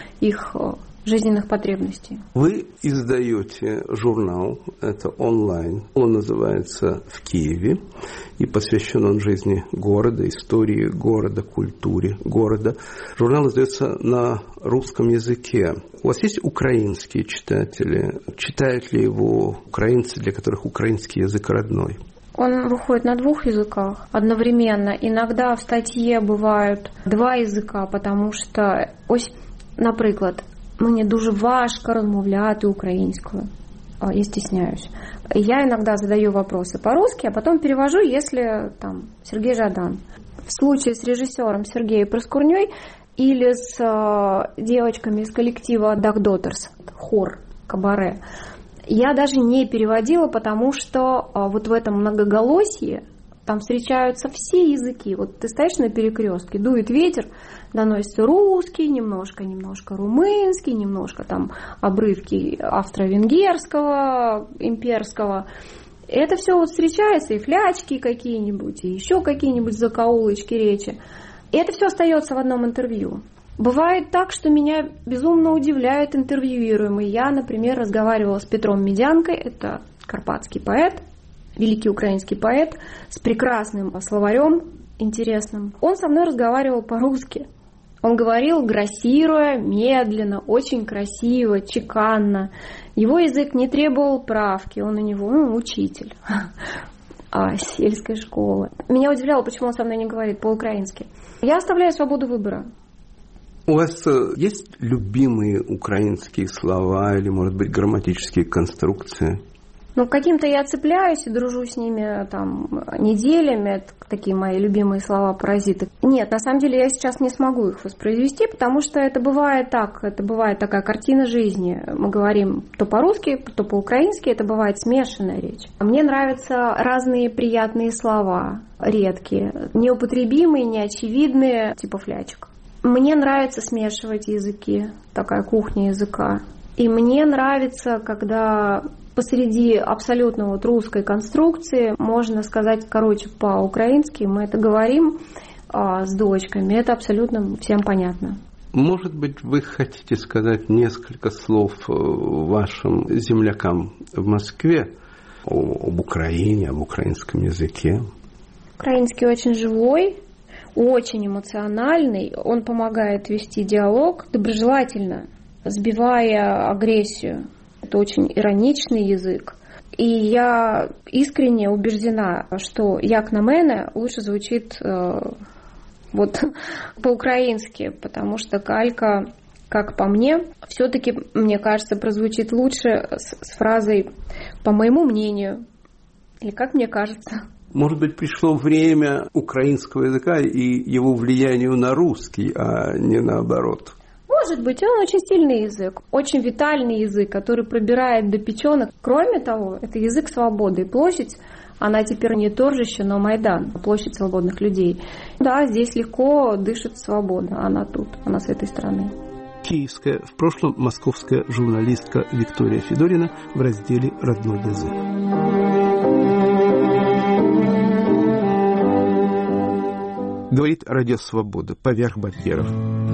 их жизненных потребностей. Вы издаете журнал, это онлайн. Он называется «В Киеве». И посвящен он жизни города, истории города, культуре города. Журнал издается на русском языке. У вас есть украинские читатели? Читают ли его украинцы, для которых украинский язык родной? Он выходит на двух языках одновременно. Иногда в статье бывают два язика, потому що, ось, наприклад, мені дуже важко розмовляти українською. Я стесняюсь. Я иногда задаю вопросы по-русски, а потом перевожу, если там Сергей Жадан. В случае с режиссером Сергеем Проскурней или с э, девочками из коллектива Duck Daughters, хор, кабаре, я даже не переводила, потому что э, вот в этом многоголосии там встречаются все языки. Вот ты стоишь на перекрестке, дует ветер, доносится русский, немножко, немножко румынский, немножко там обрывки австро-венгерского, имперского. Это все вот встречается, и флячки какие-нибудь, и еще какие-нибудь закоулочки речи. И это все остается в одном интервью. Бывает так, что меня безумно удивляет интервьюируемый. Я, например, разговаривала с Петром Медянкой, это карпатский поэт, великий украинский поэт, с прекрасным словарем интересным. Он со мной разговаривал по-русски. Он говорил, грассируя, медленно, очень красиво, чеканно. Его язык не требовал правки, он у него, ну, учитель а, сельской школы. Меня удивляло, почему он со мной не говорит по-украински. Я оставляю свободу выбора. У вас есть любимые украинские слова или, может быть, грамматические конструкции? Ну, каким-то я цепляюсь и дружу с ними там неделями. Это такие мои любимые слова-паразиты. Нет, на самом деле я сейчас не смогу их воспроизвести, потому что это бывает так. Это бывает такая картина жизни. Мы говорим то по-русски, то по-украински. Это бывает смешанная речь. Мне нравятся разные приятные слова, редкие, неупотребимые, неочевидные, типа флячек. Мне нравится смешивать языки, такая кухня языка. И мне нравится, когда посреди абсолютно вот русской конструкции можно сказать, короче, по-украински, мы это говорим а, с дочками, это абсолютно всем понятно. Может быть, вы хотите сказать несколько слов вашим землякам в Москве об Украине, об украинском языке? Украинский очень живой, очень эмоциональный, он помогает вести диалог доброжелательно, сбивая агрессию. Это очень ироничный язык. И я искренне убеждена, что «як на мене» лучше звучит э, вот по-украински, потому что калька, как по мне, все-таки, мне кажется, прозвучит лучше с, с фразой «по моему мнению» или «как мне кажется». Может быть, пришло время украинского языка и его влиянию на русский, а не наоборот? Может быть, он очень сильный язык, очень витальный язык, который пробирает до печенок. Кроме того, это язык свободы. И площадь, она теперь не торжище, но Майдан, площадь свободных людей. Да, здесь легко дышит свобода, она тут, она с этой стороны. Киевская, в прошлом московская журналистка Виктория Федорина в разделе «Родной язык». Говорит Радио Свобода, поверх барьеров.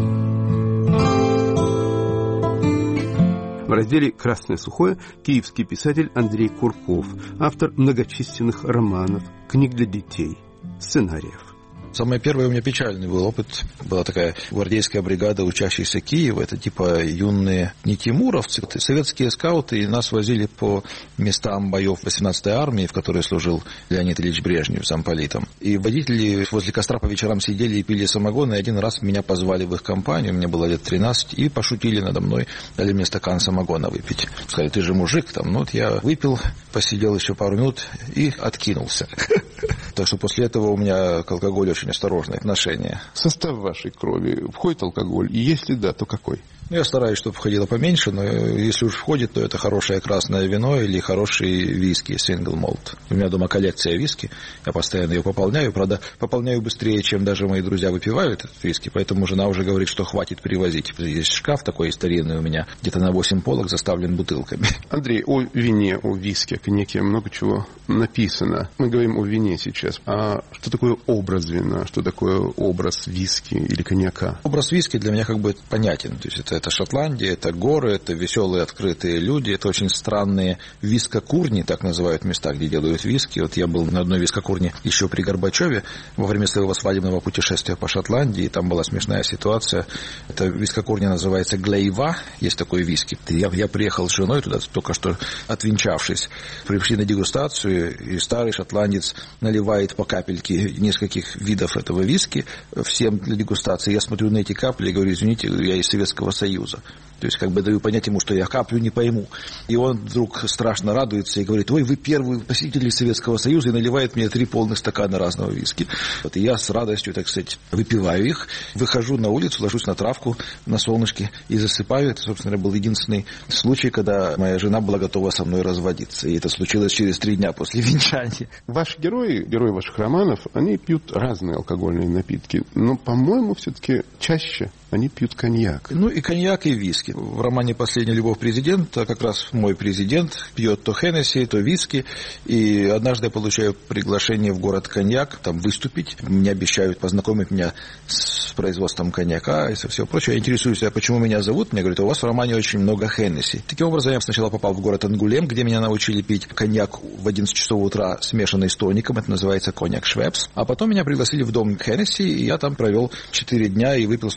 В разделе «Красное сухое» киевский писатель Андрей Курков, автор многочисленных романов, книг для детей, сценариев. Самый первый у меня печальный был опыт. Была такая гвардейская бригада, учащаяся Киева. Это типа юные не тимуровцы, это советские скауты. И нас возили по местам боев восемнадцатой армии, в которой служил Леонид Ильич Брежнев замполитом. И водители возле костра по вечерам сидели и пили самогон. И один раз меня позвали в их компанию, мне было лет тринадцать, и пошутили надо мной, дали мне стакан самогона выпить. Сказали, ты же мужик. Там. Ну, вот я выпил, посидел еще пару минут и откинулся. Так что после этого у меня к алкоголю очень осторожное отношение. В состав вашей крови входит алкоголь? И если да, то какой? Я стараюсь, чтобы входило поменьше, но если уж входит, то это хорошее красное вино или хороший виски, single malt. У меня дома коллекция виски, я постоянно ее пополняю. Правда, пополняю быстрее, чем даже мои друзья выпивают этот виски, поэтому жена уже говорит, что хватит перевозить. Есть шкаф такой старинный у меня, где-то на восемь полок заставлен бутылками. Андрей, о вине, о виске, о коньяке много чего написано. Мы говорим о вине сейчас. А что такое образ вина? Что такое образ виски или коньяка? Образ виски для меня как бы понятен. То есть это Это Шотландия, это горы, это веселые открытые люди, это очень странные вискокурни, так называют места, где делают виски. Вот я был на одной вискокурне еще при Горбачеве во время своего свадебного путешествия по Шотландии, и там была смешная ситуация. Эта вискокурня называется Глейва, есть такой виски. Я, я приехал с женой туда, только что отвенчавшись. Пришли на дегустацию, и старый шотландец наливает по капельке нескольких видов этого виски всем для дегустации. Я смотрю на эти капли и говорю, извините, я из Советского Союза. Союза. То есть, как бы даю понять ему, что я каплю не пойму. И он вдруг страшно радуется и говорит, ой, вы первые посетители Советского Союза, и наливает мне три полных стакана разного виски. Вот, и я с радостью, так сказать, выпиваю их, выхожу на улицу, ложусь на травку на солнышке и засыпаю. Это, собственно, был единственный случай, когда моя жена была готова со мной разводиться. И это случилось через три дня после венчания. Ваши герои, герои ваших романов, они пьют разные алкогольные напитки. Но, по-моему, все-таки чаще они пьют коньяк. Ну и коньяк, и виски. В романе «Последняя любовь президента» как раз мой президент пьет то Хеннесси, то виски. И однажды я получаю приглашение в город Коньяк, там выступить. Мне обещают познакомить меня с производством коньяка и со всего прочего. Я интересуюсь, а почему меня зовут? Мне говорят, у вас в романе очень много Хеннесси. Таким образом, я сначала попал в город Ангулем, где меня научили пить коньяк в одиннадцать часов утра, смешанный с тоником. Это называется коньяк Швепс. А потом меня пригласили в дом Хеннесси, и я там провел четыре дня и выпил столько коньяка,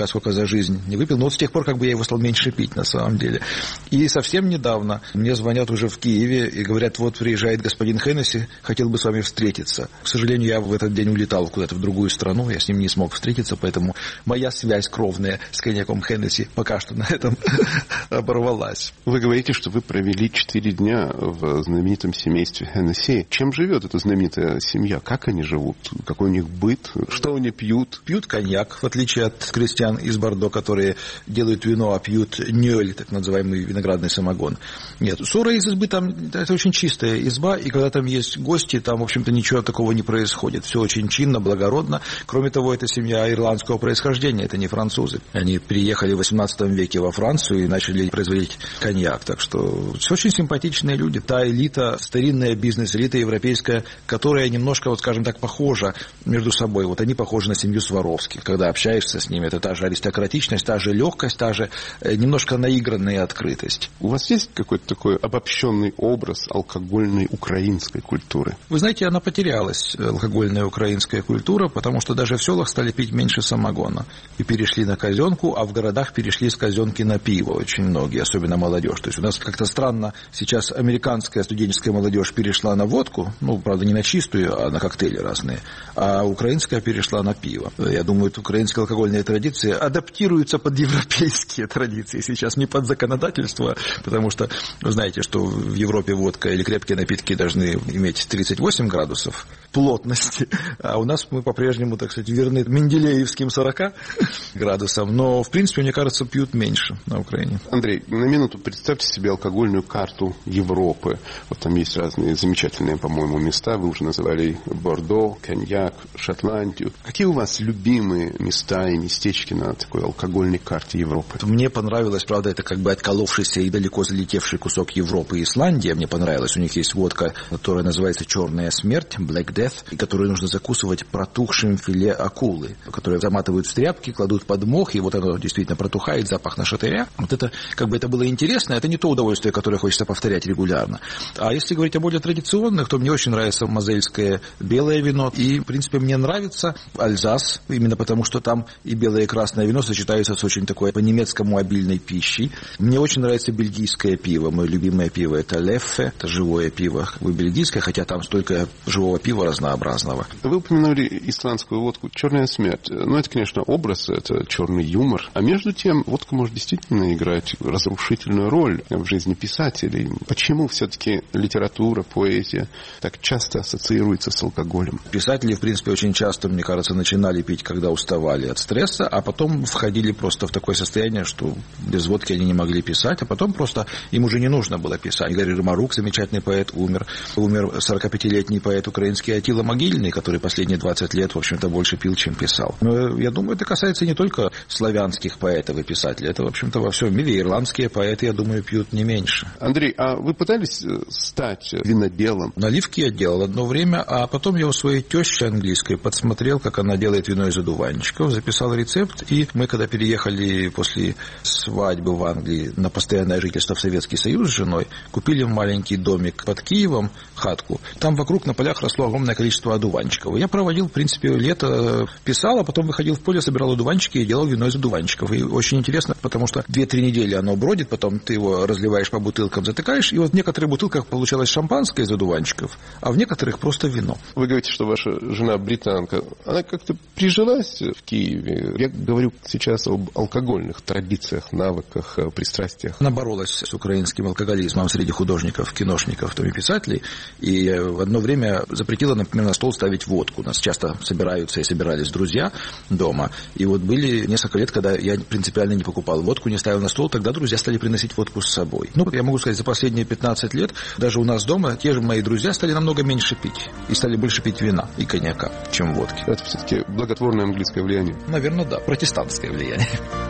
коньяка сколько за жизнь не выпил, но вот с тех пор как бы я его стал меньше пить на самом деле. И совсем недавно мне звонят уже в Киеве и говорят, вот приезжает господин Хеннесси, хотел бы с вами встретиться. К сожалению, я в этот день улетал куда-то в другую страну, я с ним не смог встретиться, поэтому моя связь кровная с коньяком Хеннесси пока что на этом оборвалась. Вы говорите, что вы провели четыре дня в знаменитом семействе Хеннесси. Чем живет эта знаменитая семья? Как они живут? Какой у них быт? Что они пьют? Пьют коньяк, в отличие от крестьян из Бордо, которые делают вино, а пьют нёль, так называемый виноградный самогон. Нет, ссора из избы там, это очень чистая изба, и когда там есть гости, там, в общем-то, ничего такого не происходит. Все очень чинно, благородно. Кроме того, это семья ирландского происхождения, это не французы. Они приехали в восемнадцатом веке во Францию и начали производить коньяк. Так что все очень симпатичные люди. Та элита, старинная бизнес-элита европейская, которая немножко, вот скажем так, похожа между собой. Вот они похожи на семью Сваровских. Когда общаешься с ними, это та же аристократичность, та же легкость, та же немножко наигранная открытость. У вас есть какой-то такой обобщенный образ алкогольной украинской культуры? Вы знаете, она потерялась, алкогольная украинская культура, потому что даже в селах стали пить меньше самогона. И перешли на казенку, а в городах перешли с казенки на пиво очень многие, особенно молодежь. То есть у нас как-то странно сейчас американская студенческая молодежь перешла на водку, ну, правда, не на чистую, а на коктейли разные, а украинская перешла на пиво. Я думаю, украинские алкогольные традиции адаптируются под европейские традиции сейчас, не под законодательство, потому что вы знаете, что в Европе водка или крепкие напитки должны иметь тридцать восемь градусов плотности, а у нас мы по-прежнему, так сказать, верны менделеевским сорока градусам, но, в принципе, мне кажется, пьют меньше на Украине. Андрей, на минуту представьте себе алкогольную карту Европы. Вот там есть разные замечательные, по-моему, места, вы уже называли Бордо, коньяк, Шотландию. Какие у вас любимые места и местечки на такой алкогольной карте Европы? Мне понравилось, правда, это как бы отколовшийся и далеко залетевший кусок Европы, Исландия. Мне понравилось, у них есть водка, которая называется «Черная смерть», Black Death, и которую нужно закусывать протухшим филе акулы, которые заматывают в тряпки, кладут под мох, и вот оно действительно протухает, запах на шатыря. Вот это, как бы это было интересно, это не то удовольствие, которое хочется повторять регулярно. А если говорить о более традиционных, то мне очень нравится мозельское белое вино, и, в принципе, мне нравится Альзас, именно потому, что там и белое, и красное вино сочетаются с очень такой по-немецкому обильной пищей. Мне очень нравится бельгийское пиво, мое любимое пиво это Леффе, это живое пиво, как бы бельгийское, хотя там столько живого пива разнообразного. Вы упомянули исландскую водку «Черная смерть». Ну, это, конечно, образ, это черный юмор. А между тем, водка может действительно играть разрушительную роль в жизни писателей. Почему все-таки литература, поэзия так часто ассоциируется с алкоголем? Писатели, в принципе, очень часто, мне кажется, начинали пить, когда уставали от стресса, а потом входили просто в такое состояние, что без водки они не могли писать, а потом просто им уже не нужно было писать. Игорь Ромарук, замечательный поэт, умер. Умер сорокапятилетний поэт украинский Атила Могильный, который последние двадцать лет, в общем-то, больше пил, чем писал. Но я думаю, это касается не только славянских поэтов и писателей. Это, в общем-то, во всем мире. Ирландские поэты, я думаю, пьют не меньше. Андрей, а вы пытались стать виноделом? Наливки я делал одно время, а потом я у своей тещи английской подсмотрел, как она делает вино из одуванчиков, записал рецепт, и мы, когда переехали после свадьбы в Англии на постоянное жительство в Советский Союз с женой, купили маленький домик под Киевом, хатку. Там вокруг на полях росло огромное количество одуванчиков. И я проводил, в принципе, лето, писал, а потом выходил в поле, собирал одуванчики и делал вино из одуванчиков. И очень интересно, потому что две-три недели оно бродит, потом ты его разливаешь по бутылкам, затыкаешь, и вот в некоторых бутылках получалось шампанское из одуванчиков, а в некоторых просто вино. Вы говорите, что ваша жена британка. Она как-то прижилась в Киеве. Я говорю сейчас об алкогольных традициях, навыках, пристрастиях. Она боролась с украинским алкоголизмом среди художников, киношников, и писателей, и в одно время запретила, например, на стол ставить водку. У нас часто собираются и собирались друзья дома, и вот были несколько лет, когда я принципиально не покупал водку, не ставил на стол, тогда друзья стали приносить водку с собой. Ну, я могу сказать, за последние пятнадцать лет даже у нас дома те же мои друзья стали намного меньше пить, и стали больше пить вина и коньяка, чем водки. Это все-таки благотворное английское влияние? Наверное, да, протестантское влияние.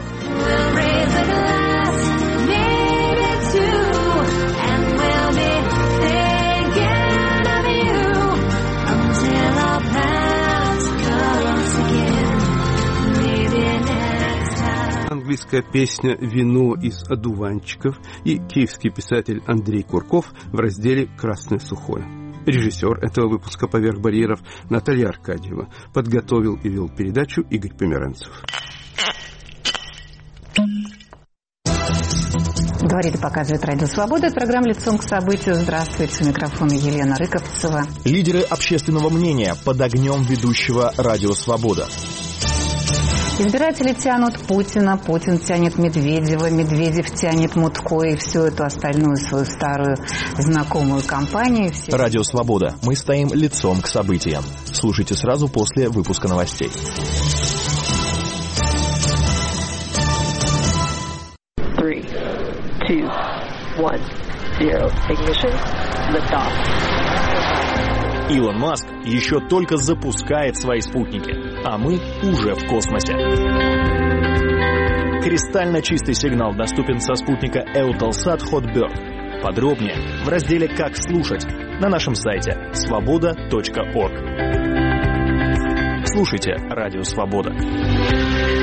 Английская песня «Вино из одуванчиков» и киевский писатель Андрей Курков в разделе «Красное сухое». Режиссер этого выпуска «Поверх барьеров» Наталья Аркадьева. Подготовил и вел передачу Игорь Померанцев. Говорит и показывает Радио Свобода. Это программа «Лицом к событию». Здравствуйте. У микрофона Елена Рыковцева. Лидеры общественного мнения под огнем ведущего Радио Свобода. Избиратели тянут Путина, Путин тянет Медведева, Медведев тянет Мутко и всю эту остальную свою старую знакомую компанию. Все... Радио Свобода. Мы стоим лицом к событиям. Слушайте сразу после выпуска новостей. Three, two, one, zero. Ignition. Lift off. Илон Маск еще только запускает свои спутники, а мы уже в космосе. Кристально чистый сигнал доступен со спутника Eutelsat Hotbird. Подробнее в разделе «Как слушать» на нашем сайте свобода точка орг. Слушайте Радио Свобода.